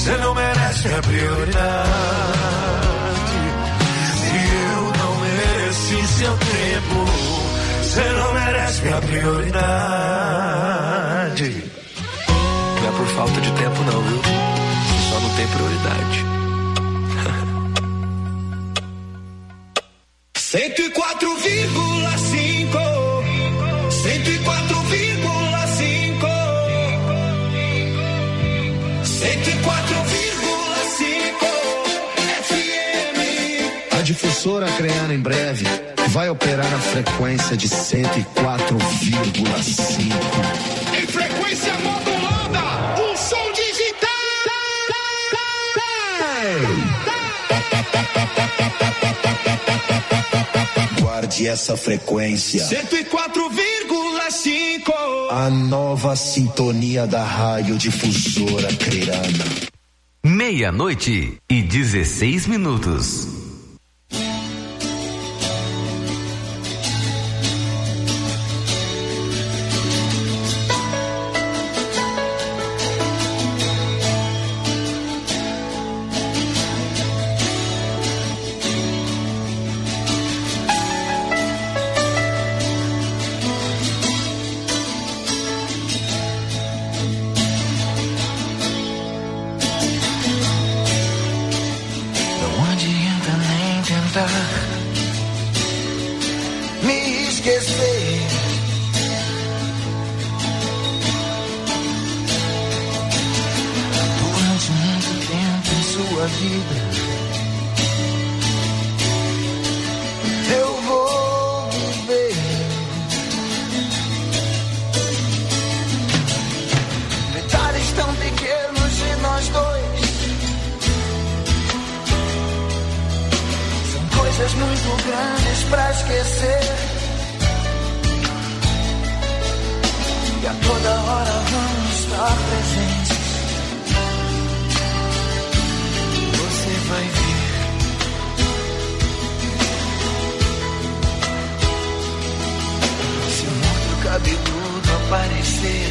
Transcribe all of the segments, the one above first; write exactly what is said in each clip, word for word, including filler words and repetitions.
Você não merece a prioridade. Se eu não mereci seu tempo, você não merece minha prioridade. Não é por falta de tempo não, viu? Você só não tem prioridade. Cento e quatro vírgula cinco, cento e quatro vírgula cinco, cento e quatro vírgula cinco F M. A difusora Creana em breve vai operar na frequência de cento e quatro vírgula cinco. Em frequência modulada, o som digital. Guarde essa frequência. cento e quatro vírgula cinco. A nova sintonia da rádio difusora Creana. Meia-noite e dezesseis minutos. Me esquecer. Durante muito tempo em sua vida, eu vou viver detalhes tão pequenos de nós dois. Coisas muito grandes pra esquecer. E a toda hora vamos estar presentes. Você vai ver. Se um outro cabeludo aparecer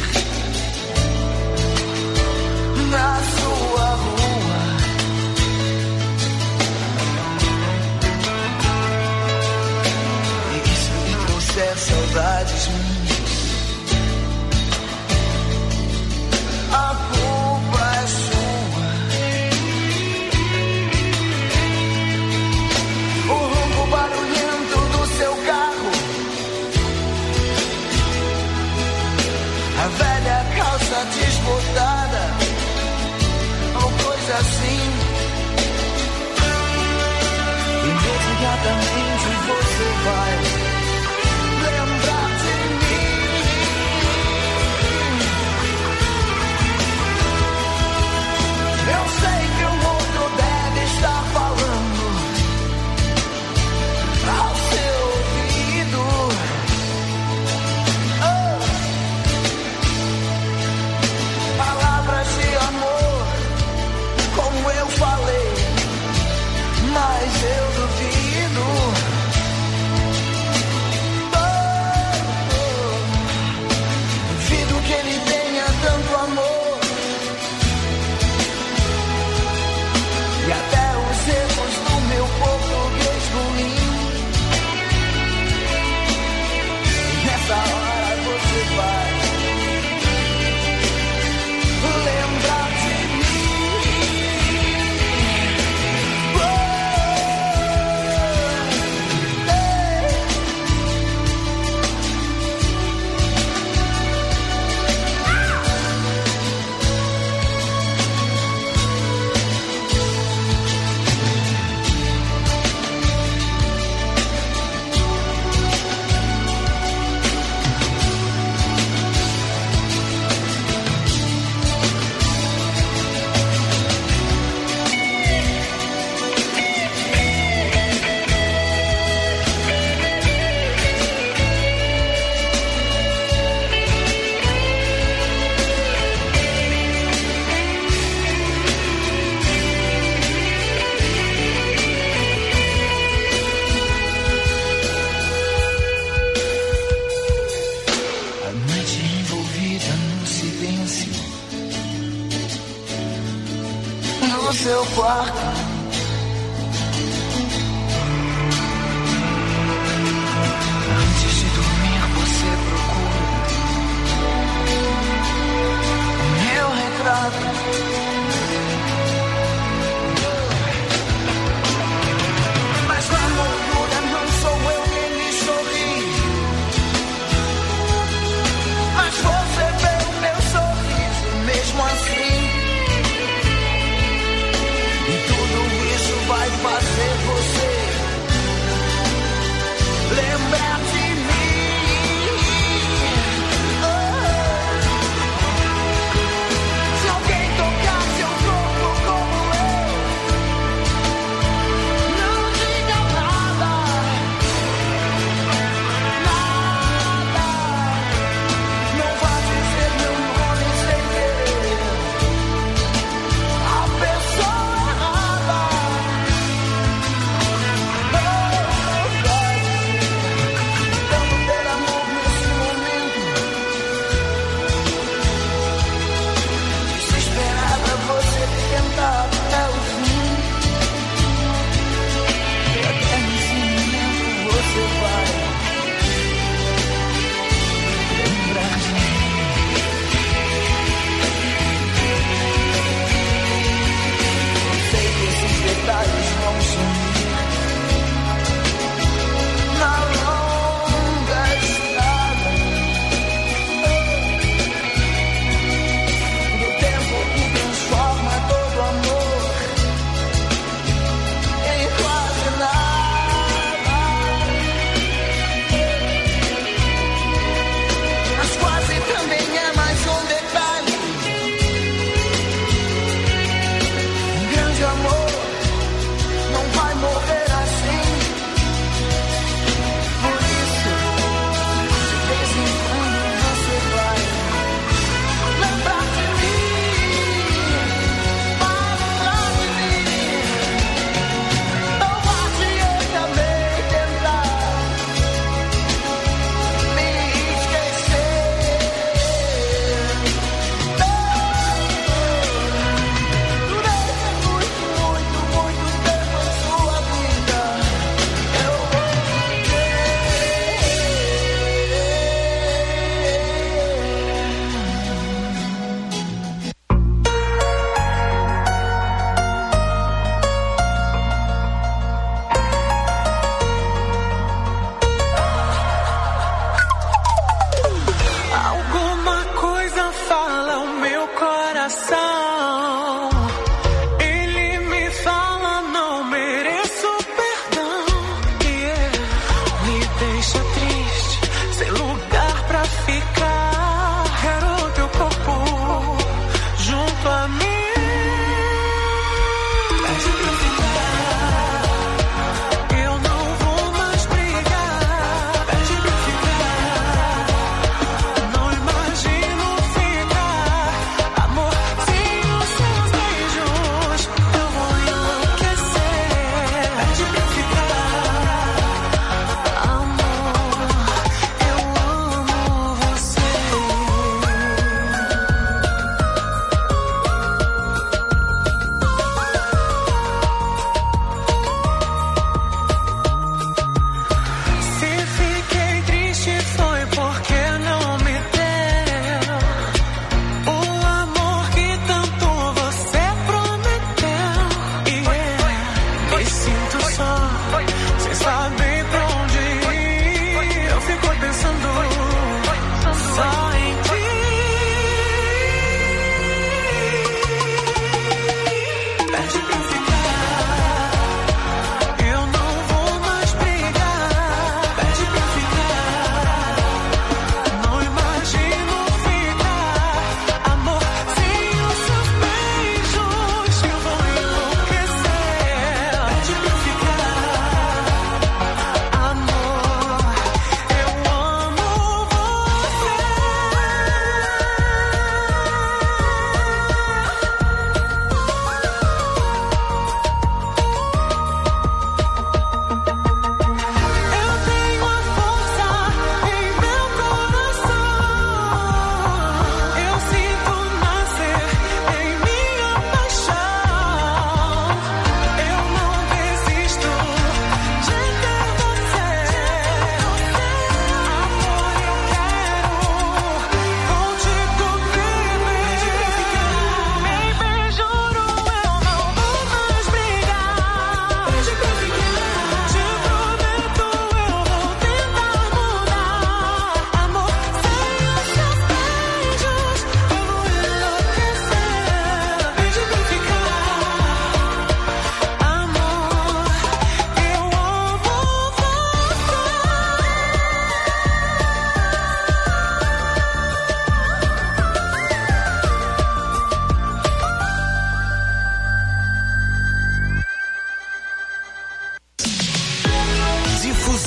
na sua rua, saudades minhas, a culpa é sua. O ronco barulhento do seu carro, a velha calça desbotada, ou coisa assim. Imediatamente você vai lembrar de mim. Eu sei que o outro deve estar falando ao seu ouvido. Oh. Palavras de amor, como eu no seu quarto. Antes de dormir você procura o meu retrato. Mas na moldura não sou eu quem lhe sorri, mas você vê o meu sorriso mesmo assim. E tudo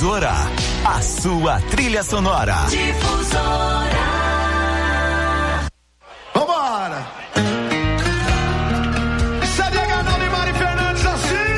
Difusora, a sua trilha sonora. Difusora. Vambora! Sabia Ganão e Mari Fernandes assim?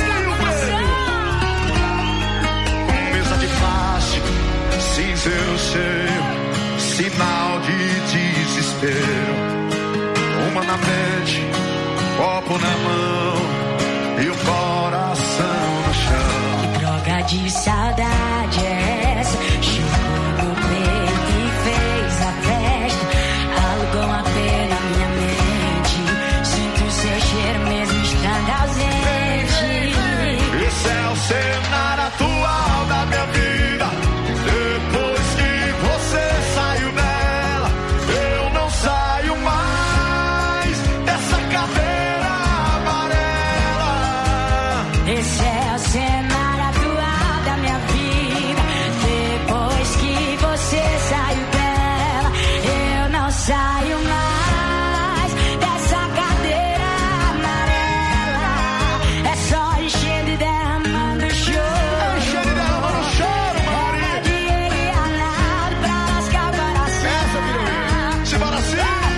Mesa de plástico, cinzeiro cheio, sinal de desespero. Uma na mente, copo na mão e o coração no chão. Que droga de saudade é essa? Chegou no peito e fez a festa. Alugou uma pena na minha mente. Sinto seu cheiro mesmo estando ausente. Esse é o cenário atual da minha vida. Depois que você saiu dela, eu não saio mais dessa cadeira amarela. Esse é o cenário atual da minha vida. Depois que você saiu dela, eu não saio mais dessa cadeira amarela. É só enchendo e derramando choro. Enchendo e derramando choro, Mari. É dinheiro e Arnaldo pra lascar o coração. Essa, filha. Simbora assim.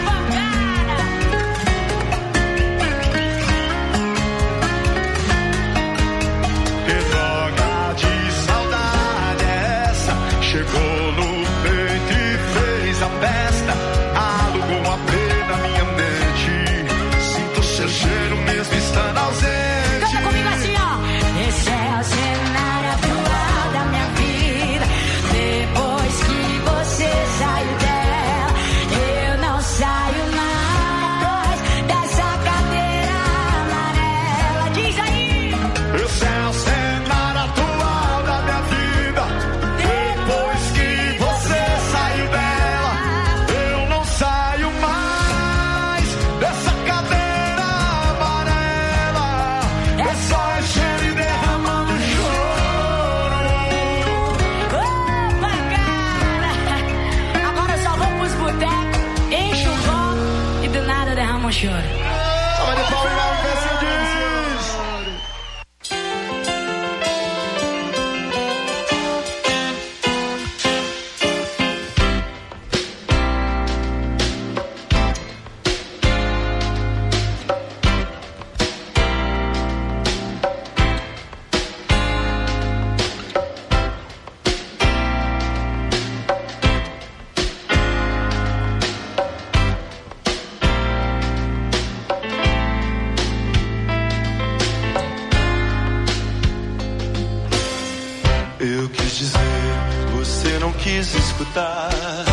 Que droga de saudade é essa? Chegou no peito e fez a festa. Alugou uma pena na minha mente. Sinto seu cheiro mesmo estando ausente. Canta comigo assim, ó. Esse é o cenário atual da minha vida. Depois que você saiu dela, eu não saio mais dessa cadeira amarela. Diz aí. Esse é o cenário atual da minha vida. Depois que você saiu dela, eu não saio mais dessa cadeira amarela. É só encher e derramando choro. Opa, cara. Agora eu só vou pros botecos, encho o copo e do nada derrama um choro. Salve de palmas, Mauro Mercedes. Eu quis dizer, você não quis escutar.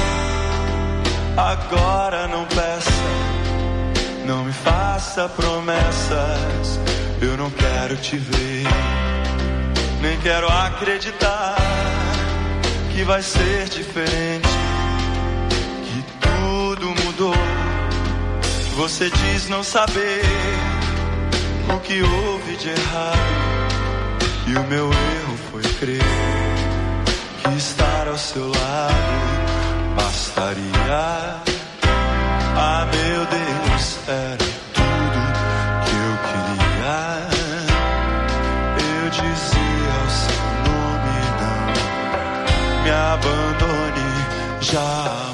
Agora não peça, não me faça promessas. Eu não quero te ver, nem quero acreditar que vai ser diferente, que tudo mudou. Você diz não saber o que houve de errado, e o meu erro foi crer que estar ao seu lado bastaria. Ah, meu Deus, era tudo que eu queria. Eu dizia o seu nome, não me abandone jamais.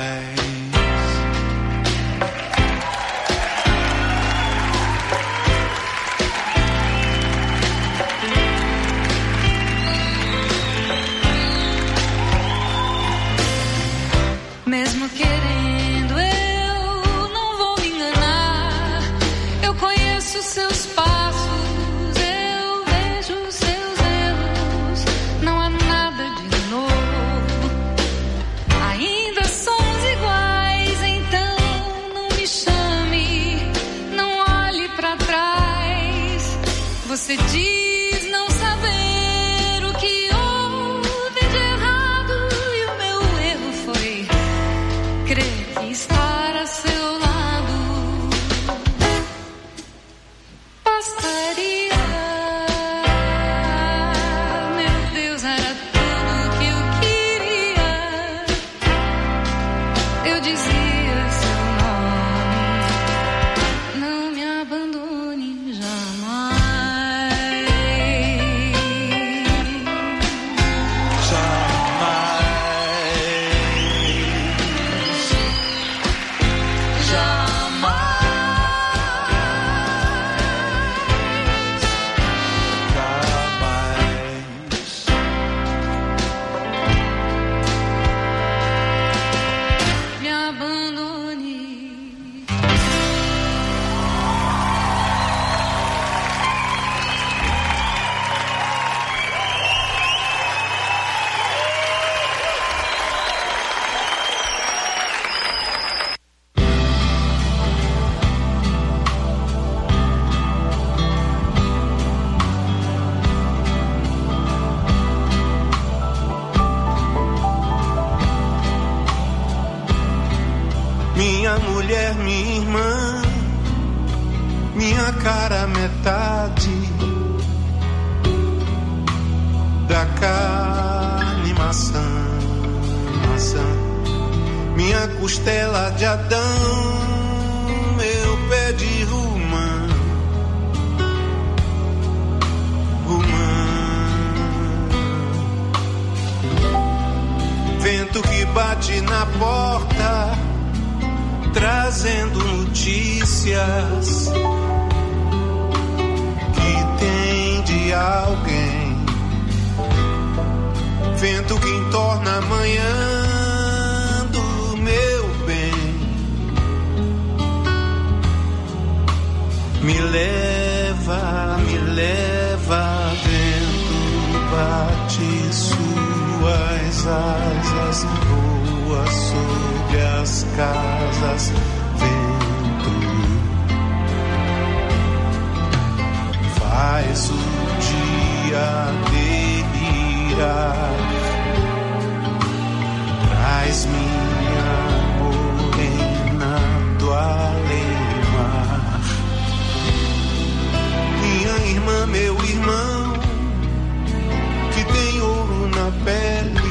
Mesmo querendo, eu não vou me enganar. Eu conheço seus passos, eu vejo seus erros. Não há nada de novo, ainda somos iguais. Então não me chame, não olhe pra trás. Você diz não saber o que houve de errado, e o meu erro foi crer que estar a seu lado bastaria. Meu Deus, era tudo que eu queria. Eu dizia seu nome, não me abandone jamais. cara metade da carne maçã, maçã, minha costela de Adão, meu pé de romã, romã, vento que bate na porta, trazendo notícias que tem de alguém, vento que entorna a manhã do meu bem, me leva, me leva, vento bate suas asas, voa sobre as casas, vento faz o dia delirar, traz minha morena do além-mar, minha irmã, meu irmão, que tem ouro na pele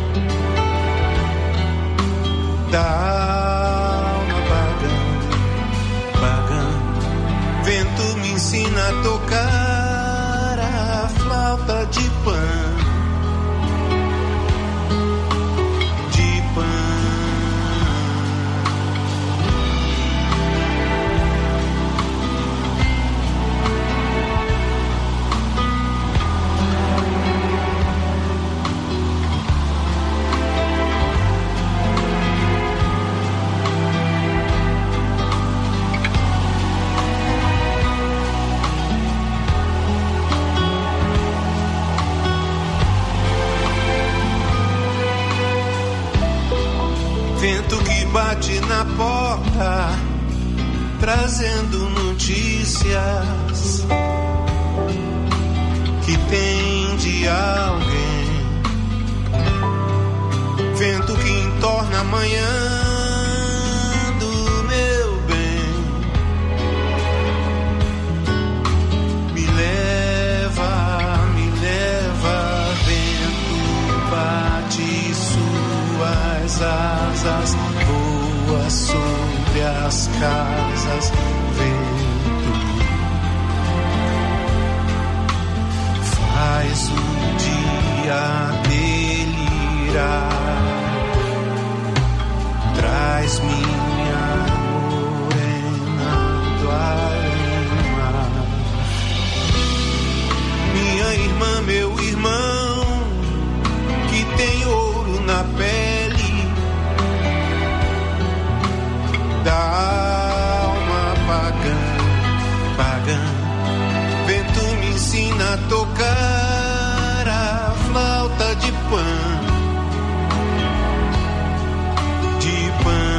da alma pagã, pagã, vento me ensina a tocar a flauta de pan, de pan. Vento que bate na porta, trazendo notícias que tem de alguém, vento que entorna a manhã do meu bem, me leva, me leva, vento bate suas asas, voa sobre as casas, vento faz o dia delirar, traz minha morena do além-mar, minha irmã, meu irmão, que tem ouro na pele da alma pagã, pagã, vento me ensina a tocar a flauta de pan, de pan.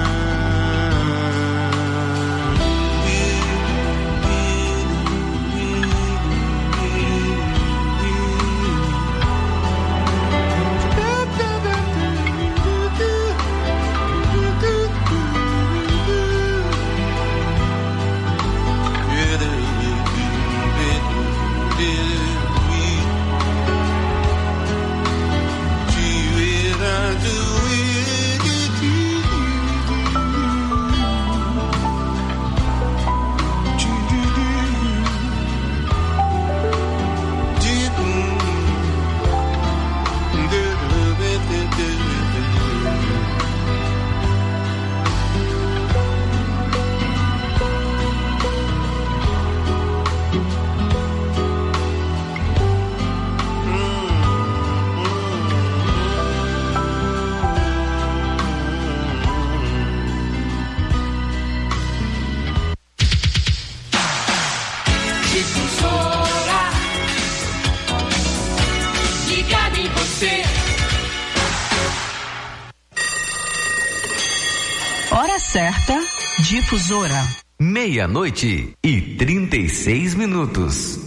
Hora certa, difusora. Meia-noite e trinta e seis minutos.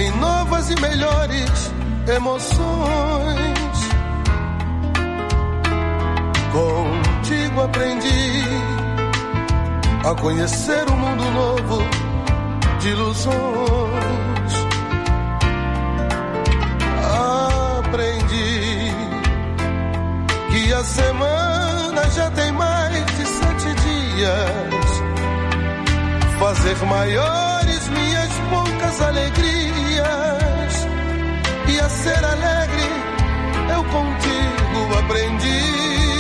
em novas e melhores emoções. Contigo aprendi a conhecer um mundo novo de ilusões. Aprendi que a semana já tem mais de sete dias. Fazer maiores minhas poucas alegrias e a ser alegre eu contigo aprendi.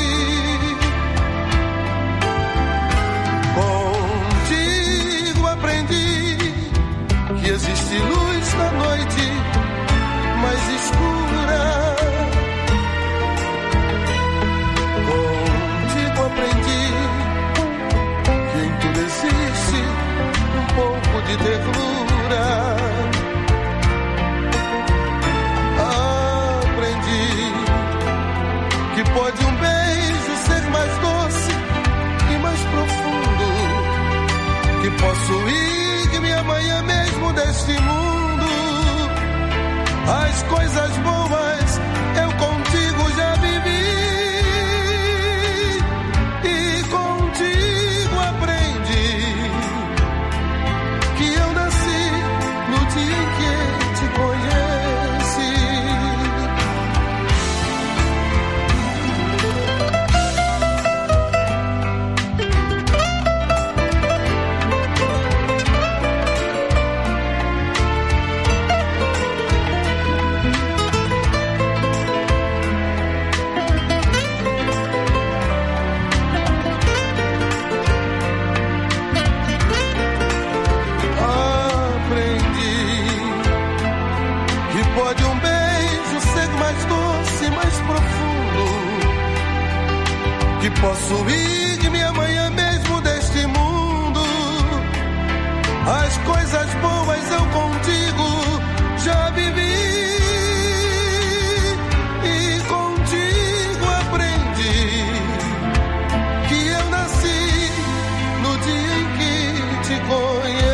Contigo aprendi que existe luz na noite mais escura. Contigo aprendi que em tudo existe um pouco de ternura. Aprendi que pode um beijo ser mais doce e mais profundo, que posso ir que minha manhã mesmo deste mundo. As coisas boas eu contigo já vivi e contigo aprendi que eu nasci no dia em que te conheci. Que posso ir de minha manhã mesmo deste mundo. As coisas boas eu contigo já vivi e contigo aprendi que eu nasci no dia em que te conheci.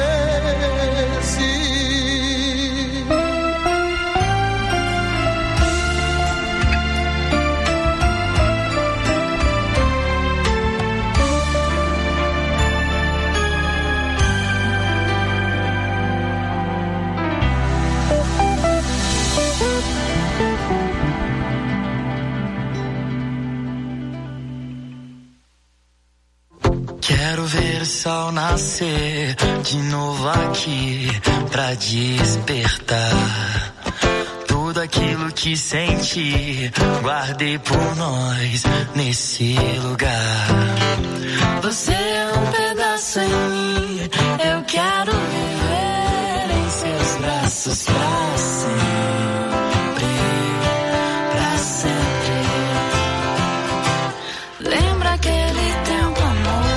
Quero ver o sol nascer de novo aqui pra despertar tudo aquilo que senti, guardei por nós nesse lugar. Você é um pedaço em mim, eu quero viver em seus braços pra sempre, pra sempre. Lembra aquele tempo, amor?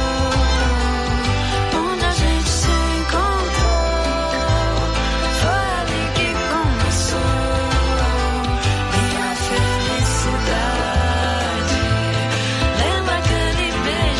Beijo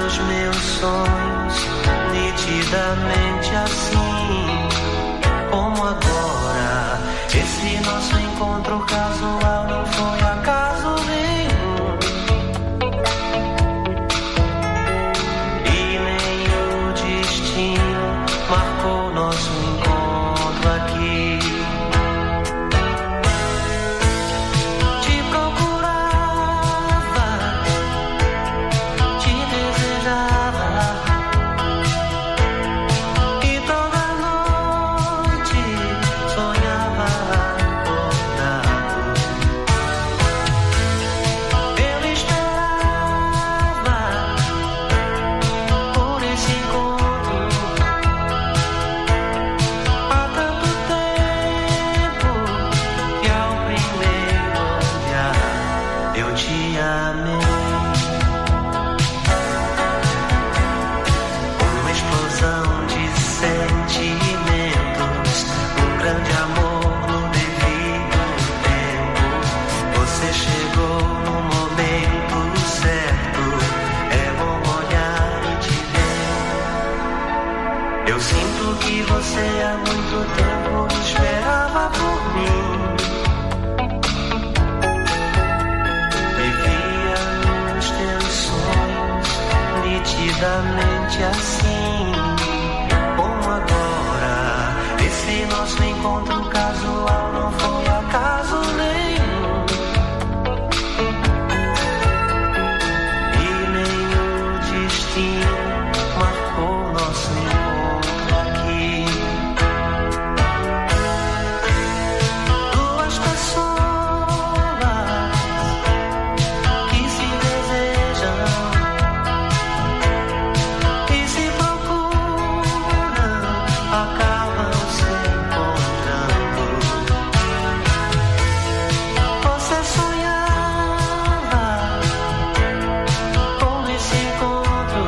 dos meus sonhos, nitidamente assim, como agora. Esse nosso encontro casual não foi acaso nenhum, e nem o destino marcou nosso encontro aqui. Te procurava, te desejava, e toda noite sonhava acordado. Eu esperava por esse encontro há tanto tempo, que ao primeiro olhar eu te amei. Uma explosão de sentimentos, um grande amor no devido tempo. Você chegou no momento certo, é bom olhar e te ver. Eu sinto que você há muito tempo esperava por mim. Vivia nos teus sonhos, nitidamente assim, como agora. Esse nosso encontro casual não foi acaso nenhum, e nem o destino marcou nosso encontro aqui. Duas pessoas que se desejam e se procuram, acabam se encontrando. Você sonhava com esse encontro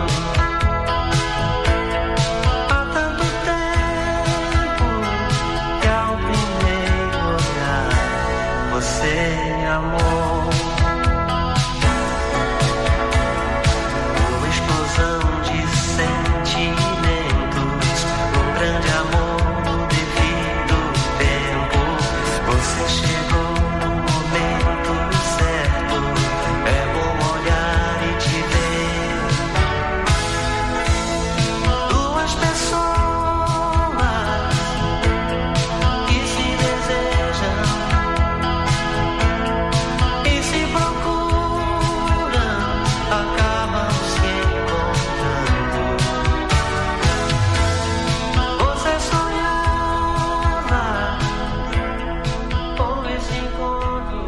há tanto tempo, que ao primeiro olhar você me amou. Uma explosão de sentimentos, um grande amor no devido tempo. Você chegou no momento certo, é bom olhar e te ver. Duas pessoas que se desejam e se procuram, acabam se encontrando. Você sonhava com esse encontro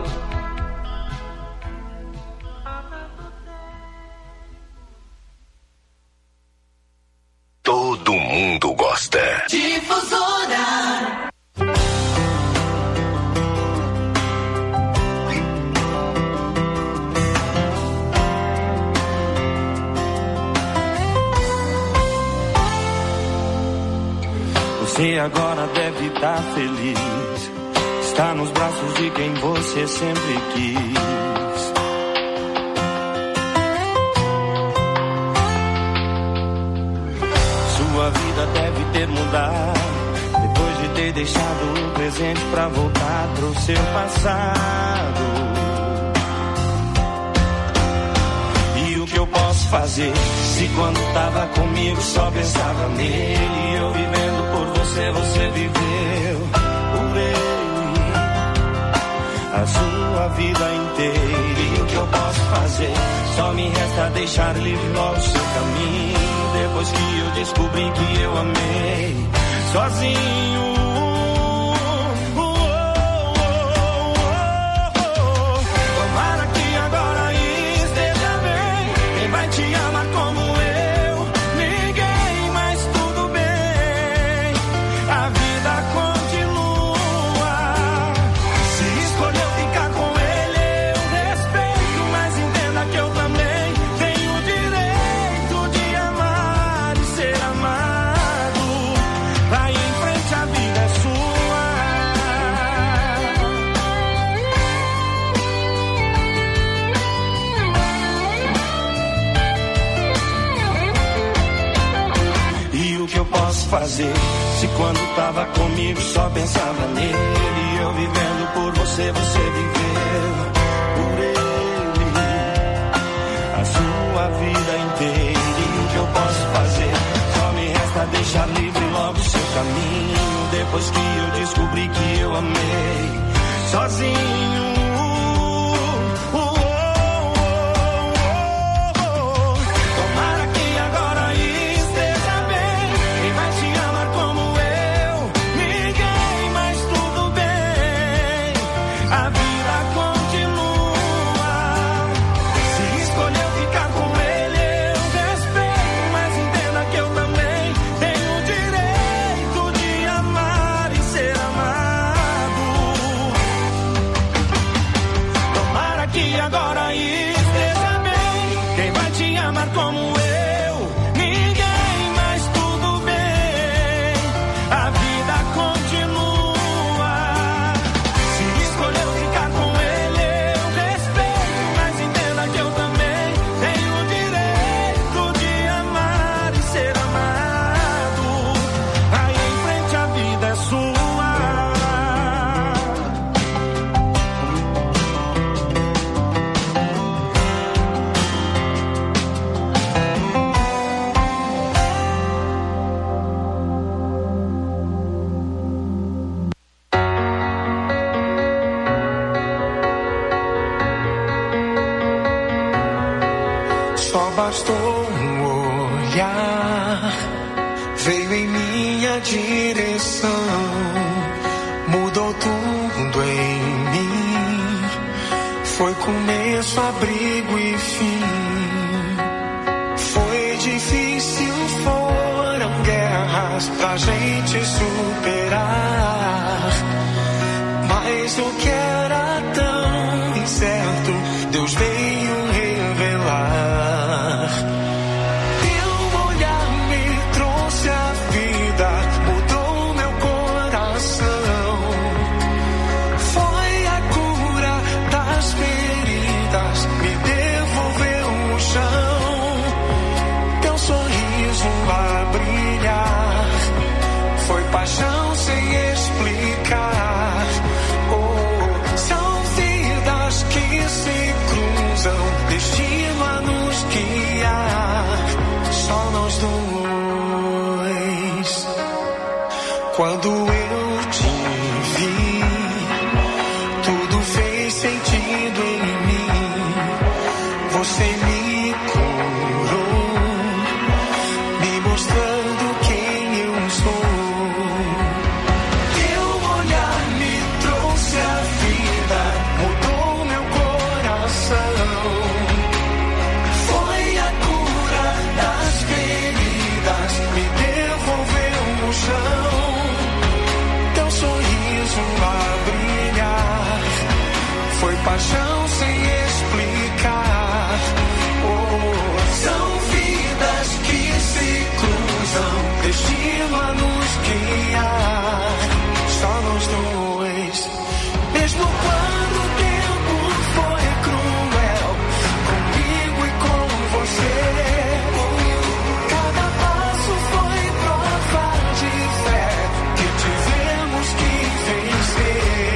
há tanto tempo. Todo mundo gosta. Difusora. Você agora deve estar feliz, está nos braços de quem você sempre quis. Sua vida deve ter mudado, depois de ter deixado o presente pra voltar pro seu passado. E o que eu posso fazer, se quando tava comigo só pensava nele, eu vivendo por você, você viveu por ele a sua vida inteira. E o que eu posso fazer, só me resta deixar livre logo o seu caminho, depois que eu descobri que eu amei sozinho. Tomara que agora esteja bem, quem vai te amar como eu, ninguém, mas tudo bem, a vida continua. Se escolheu ficar com ele, eu respeito, mas entenda que eu também tenho o direito de amar e ser amado. Vai em frente à vida. fazer? Se quando tava comigo só pensava nele, e eu vivendo por você, você viveu por ele a sua vida inteira. E o que eu posso fazer? Só me resta deixar livre logo o seu caminho. Depois que eu descobri que eu amei sozinho. Bastou um olhar, veio em minha direção, mudou tudo em mim, foi começo, abrigo e fim. Foi difícil, foram guerras pra gente superar, mas o que era tão incerto, Deus veio revelar. Paixão sem explicar, oh, são vidas que se cruzam, destino a nos guiar, só nós dois. Quando eu te vi, tudo fez sentido em mim, você me curou, me mostrando quem eu sou. Paixão sem explicar, oh, são vidas que se cruzam, destino a nos guiar, só nós dois. Mesmo quando o tempo foi cruel, comigo e com você, cada passo foi prova de fé, que tivemos que vencer.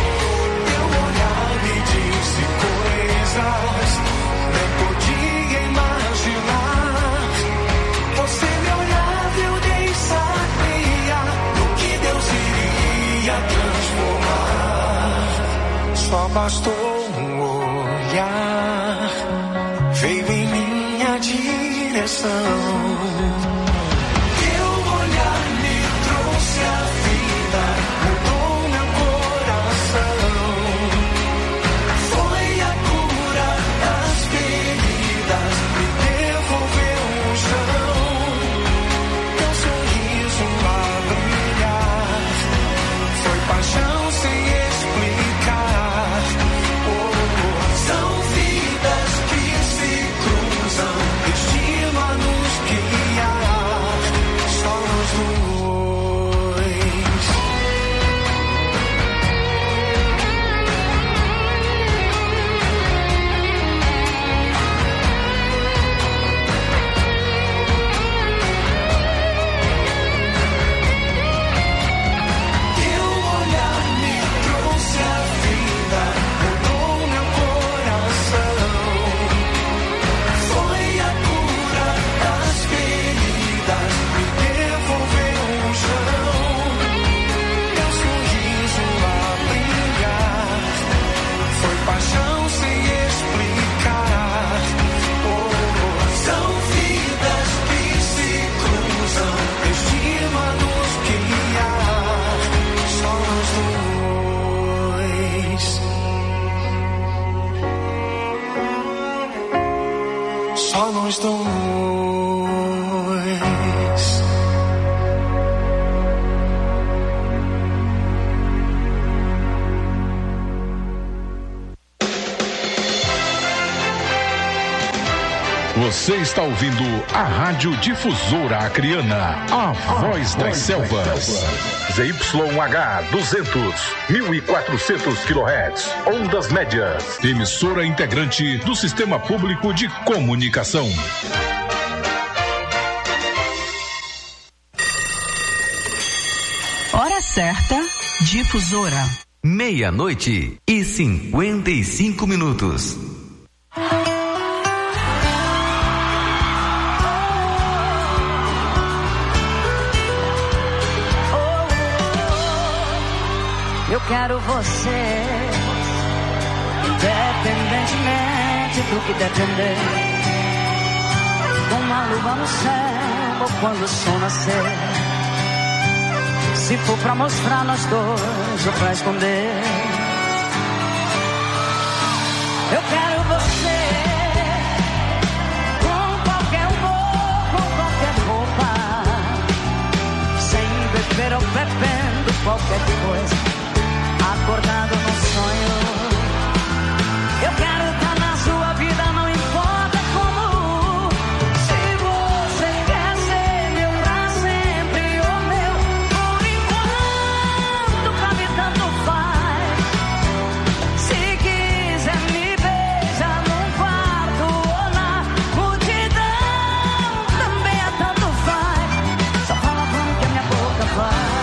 Nem podia imaginar. Você me olhava e eu nem sabia no que Deus iria transformar. Só bastou um olhar, veio em minha direção. Paixão sem explicar, oh, são vidas que se cruzam, destino a nos guiar. Você está ouvindo a Rádio Difusora Acreana, a voz das selvas. Z Y H duzentos, mil e quatrocentos quilohertz, ondas médias. Emissora integrante do Sistema Público de Comunicação. Hora certa, Difusora. Meia-noite e cinquenta e cinco minutos. Eu quero você, independentemente do que depender. Com uma lua no céu ou quando o sol nascer. Se for pra mostrar nós dois ou pra esconder. Eu quero você, com qualquer humor, com qualquer roupa. Sem beber ou bebendo qualquer coisa. Acordado num sonho. Eu quero estar na sua vida, não importa como. Se você quer ser meu pra sempre ou meu, por enquanto pra mim tanto faz. Se quiser me beijar num quarto ou na multidão, também é tanto faz. Só fala como que a minha boca faz.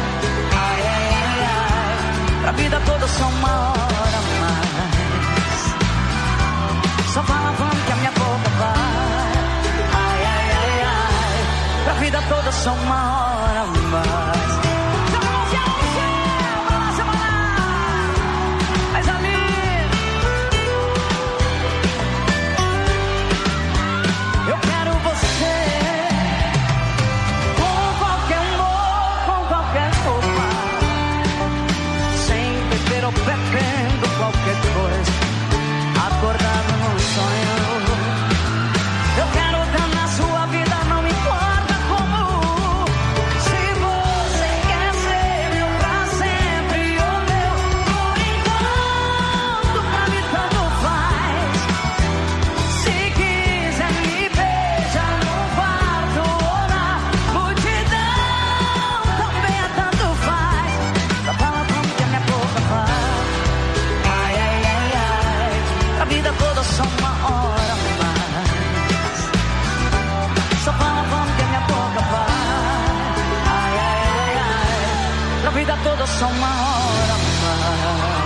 Pra vida toda só uma hora mais. Só fala vamos que a minha boca vai. Ai, ai, ai, ai. Pra vida toda só uma hora mais. Mas ali eu quero você, com qualquer humor, com qualquer roupa. Ou bebendo qualquer coisa, acordado num sonho. Eu quero estar na sua vida, não importa como. Se você quer ser meu pra sempre ou meu, por enquanto pra mim tanto faz. Se quiser me beijar num quarto ou na multidão, também é tanto faz. Só fala como que a minha boca faz. A vida toda só uma hora mais. Só fala vamos que a minha boca vai. Ai, ai, ai, ai. A vida toda só uma hora mais.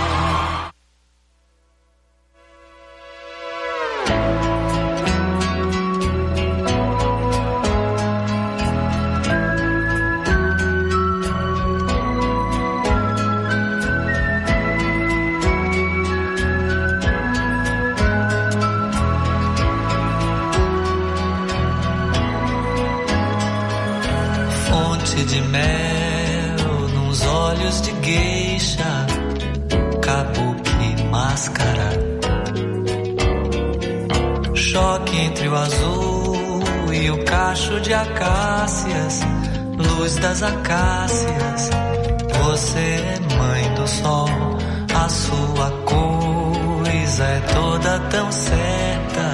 De mel nos olhos de geisha, kabuki máscara, choque entre o azul e o cacho de acácias, luz das acácias. Você é mãe do sol, a sua coisa é toda tão certa,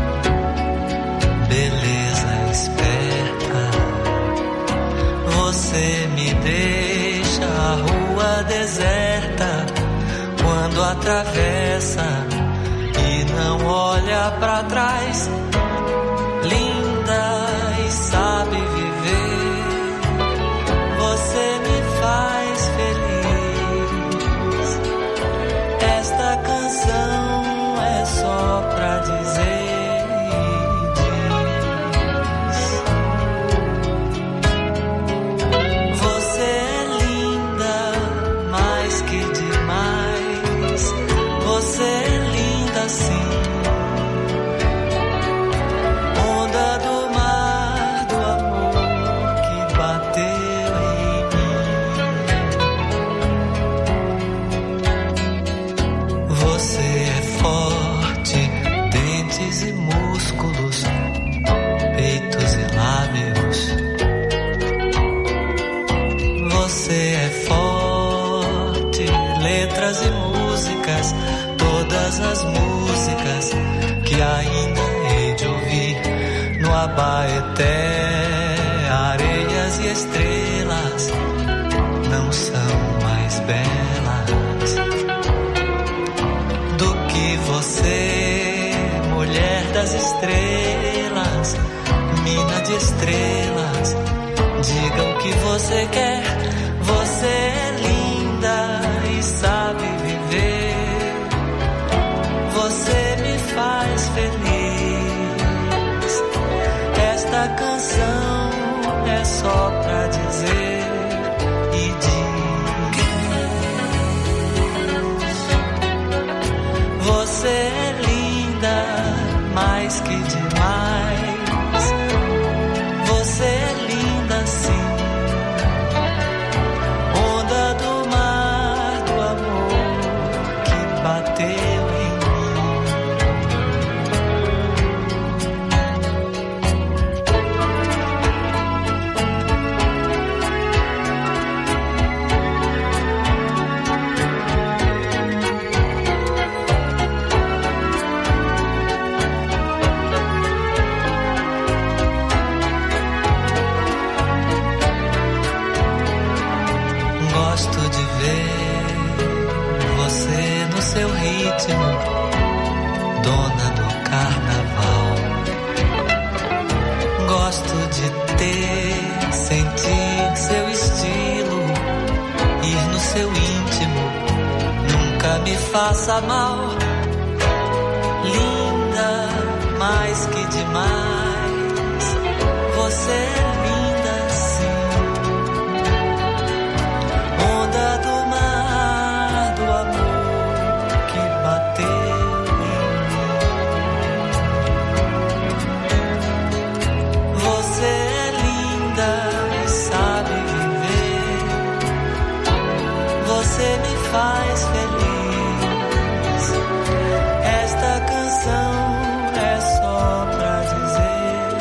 beleza esperta. Você me deixa a rua deserta quando atravessa e não olha pra trás. Linda e sabe viver, você me faz feliz. Esta canção é só pra dizer. Você é linda sim, músicas, todas as músicas que ainda hei de ouvir no Abaeté. Areias e estrelas não são mais belas do que você, mulher das estrelas, mina de estrelas. Diga o que você quer, você é linda e sabe viver. Você me faz feliz. Esta canção é só pra dizer e diz: você é linda mais que demais. Você é linda sim. Onda do mar do amor que bateu em seu ritmo, dona do carnaval. Gosto de ter, sentir seu estilo, ir no seu íntimo, nunca me faça mal. Linda, mais que demais, você é linda sim. Onda do mar do amor bateu em mim. Você é linda e sabe viver. Você me faz feliz. Esta canção é só pra dizer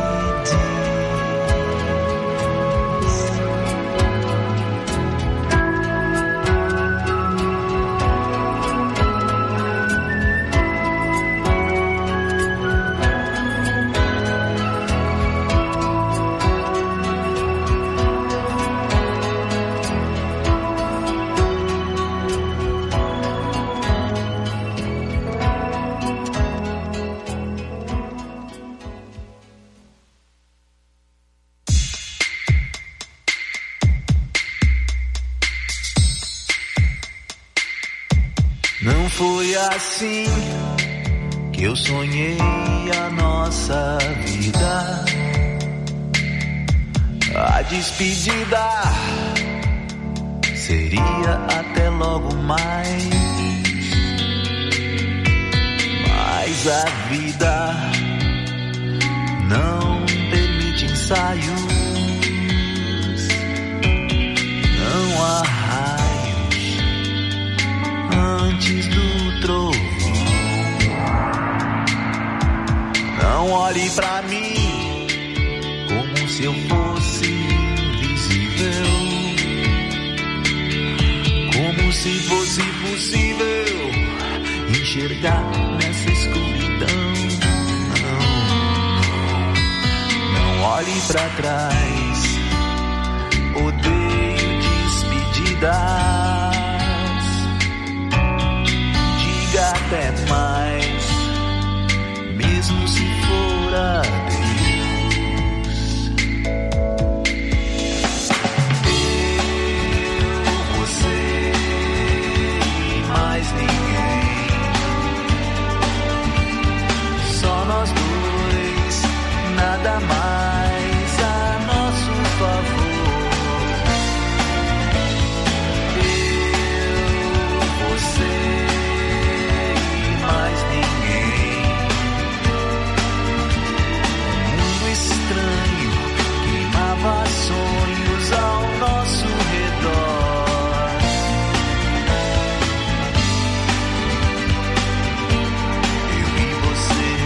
Não foi assim que eu sonhei a nossa vida. A despedida seria até logo mais. Mas a vida não permite ensaios. Não há raios antes do trovão. Não olhe pra mim como se eu fosse invisível, como se fosse possível enxergar nessa escuridão. Não, não olhe pra trás, odeio despedidas. Diga até mais, mesmo se for adeus. Eu, você e mais ninguém, só nós dois, nada mais a nosso favor. Eu, você e mais ninguém. Mundo estranho queimava sonhos ao nosso redor. Eu e você.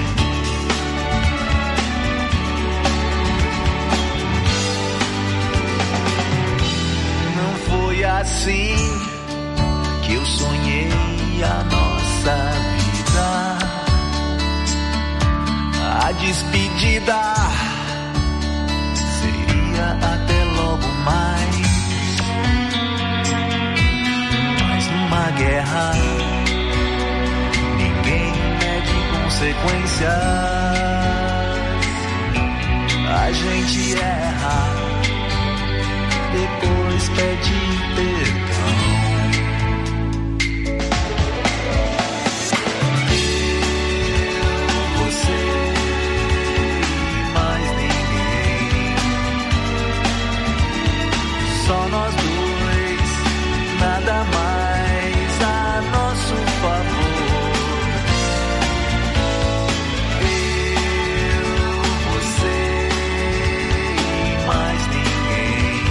Não foi assim que eu sonhei a despedida seria até logo mais. Mas numa guerra ninguém mede consequências. A gente erra, depois pede perdão. Só nós dois, nada mais a nosso favor. Eu, você e mais ninguém.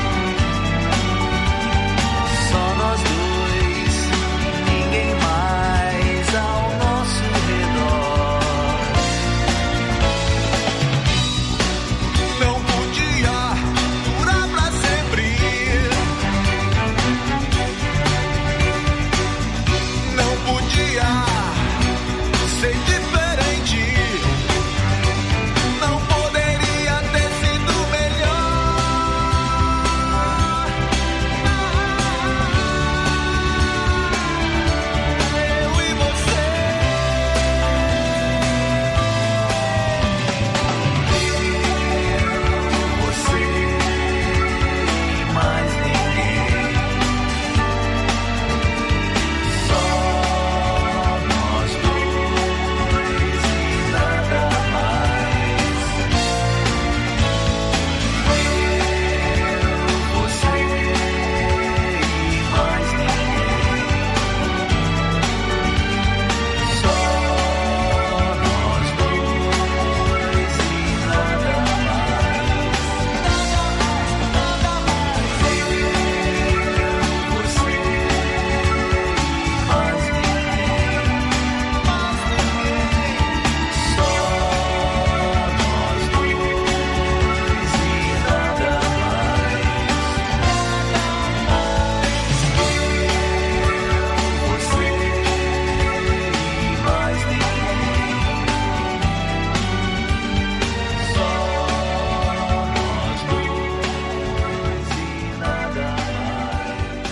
Só nós dois, ninguém mais ao nosso redor. Não podia durar pra sempre. Não podia ser diferente. Não poderia ter sido melhor. Eu e você. Você e mais ninguém. Só nós dois e nada mais. Você e mais ninguém. Só nós dois e nada mais. Você e mais ninguém. Só nós dois e nada mais. Você e mais ninguém. Só nós dois e nada mais.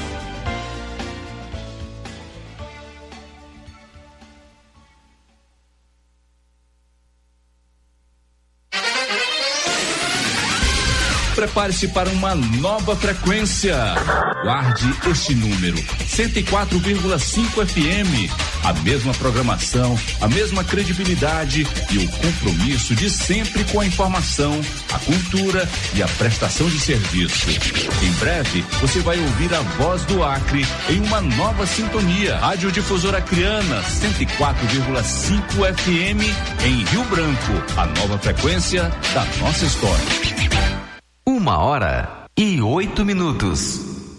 Prepare-se para uma nova frequência. Guarde este número, cento e quatro vírgula cinco F M. A mesma programação, a mesma credibilidade e o compromisso de sempre com a informação, a cultura e a prestação de serviço. Em breve, você vai ouvir a voz do Acre em uma nova sintonia. Rádio Difusora Acreana, cento e quatro vírgula cinco F M em Rio Branco. A nova frequência da nossa história. Uma hora e oito minutos.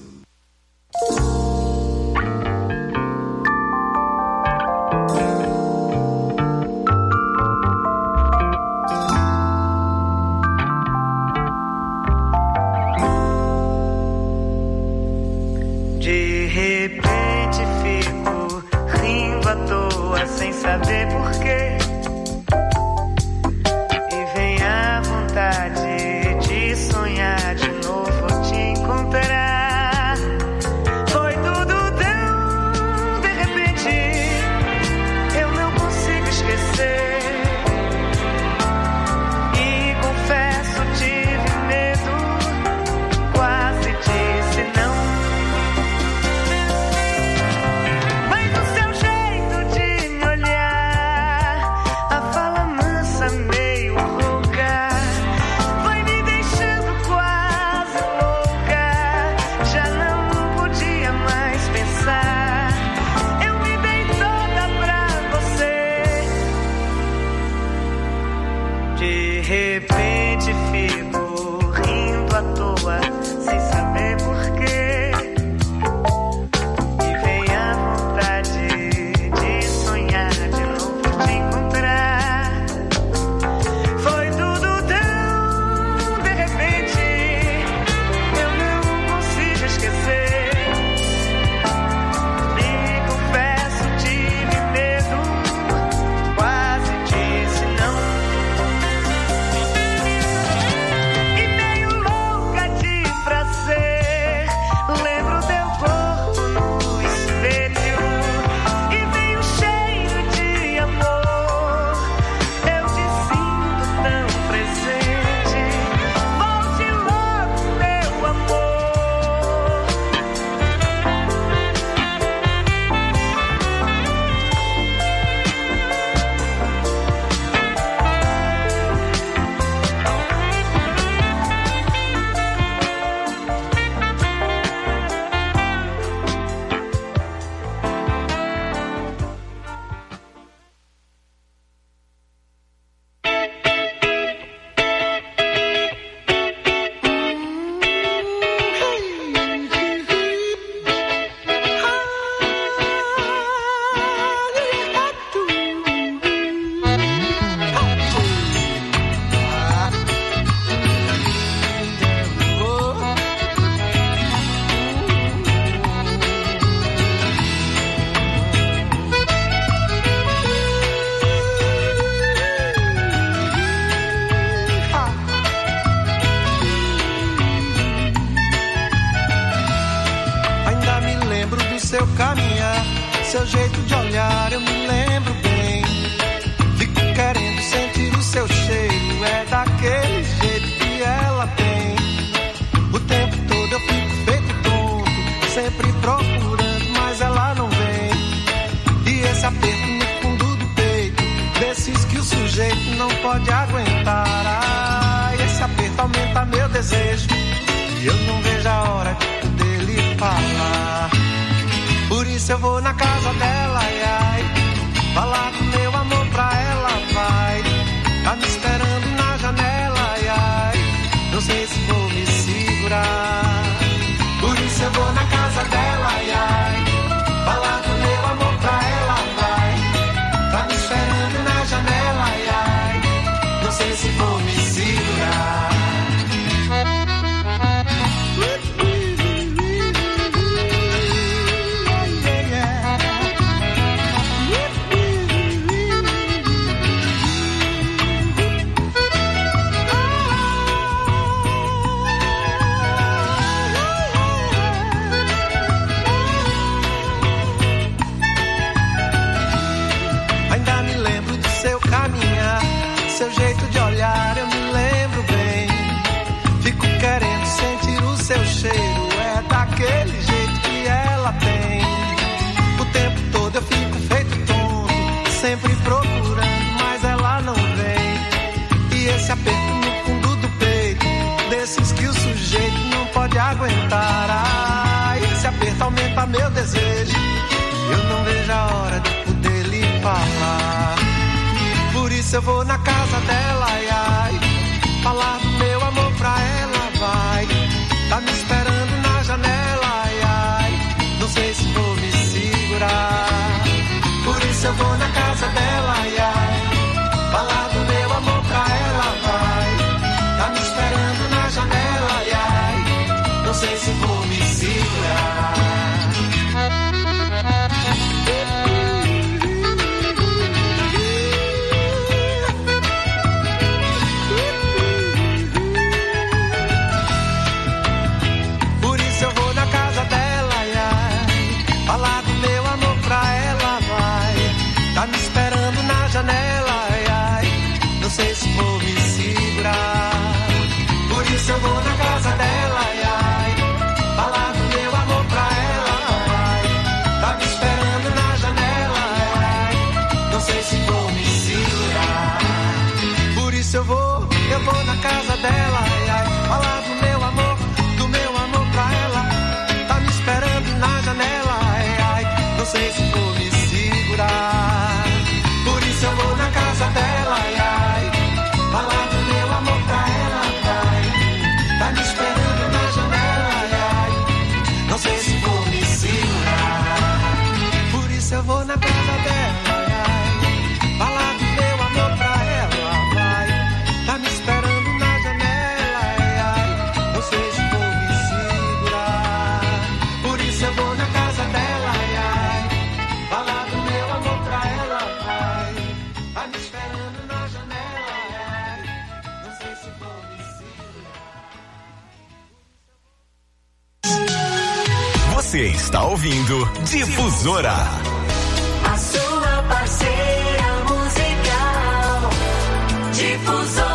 De repente fico rindo à toa sem saber porquê. E vem a vontade de sonhar de novo te encontrar. seu jeito de olhar eu me lembro bem. Fico querendo sentir o seu cheiro, é daquele jeito que ela tem. O tempo todo eu fico feito tonto, sempre procurando, mas ela não vem. E esse aperto no fundo do peito, desses que o sujeito não pode aguentar. Ah, esse aperto aumenta meu desejo, e eu não vejo a hora de poder lhe falar. Por isso eu vou na casa dela, ai, ai, falar do meu amor pra ela, vai. Tá me esperando na janela, ai, ai, não sei se vou me segurar. Por isso eu vou na casa dela, ai, ai, falar do meu amor pra ela, vai. Tá me esperando na janela, ai, ai, não sei se vou me segurar. Seu jeito de olhar eu me lembro bem. Fico querendo sentir o seu cheiro, é daquele jeito que ela tem. O tempo todo eu fico feito tonto, sempre procurando, mas ela não vem. E esse aperto no fundo do peito, desses que o sujeito não pode aguentar. Ah, esse aperto aumenta meu desejo, eu não vejo a hora de poder lhe falar. Por isso eu vou na casa dela, ai, ai, falar do meu amor pra ela, vai. Tá me esperando na janela, ai, ai, não sei se vou me segurar. Por isso eu vou na casa dela, ai, ai, falar do meu amor pra ela, vai. Tá me esperando na janela, ai, ai, não sei se vou me segurar. Falar do meu amor pra ela, vai. Tá me esperando na janela, ai, ai, não sei se vou me segurar. Por isso eu vou na casa dela, ai, ai, falar do meu amor pra ela, vai. Tá me esperando na janela, ai, ai, não sei se vou me segurar. Por isso eu vou, eu vou na casa dela, ai, ai, falar do meu amor, do meu amor pra ela. Tá me esperando na janela, não sei se vou me segurar. Por isso eu vou na casa dela, ai, ai, falar do meu amor pra ela, vai. Tá me esperando na janela, ai, ai, não sei se vou me segurar. Por isso eu vou na casa dela, ai, ai, falar do meu amor pra ela, vai. Tá me esperando na janela, ai, ai, não sei se vou me segurar. Por isso eu vou na casa dela, ai, ai, falar do meu amor pra ela, vai. Tá me esperando na janela, ai, não sei se vou me segurar. Você está ouvindo Difusora, a sua parceira musical. Difusora.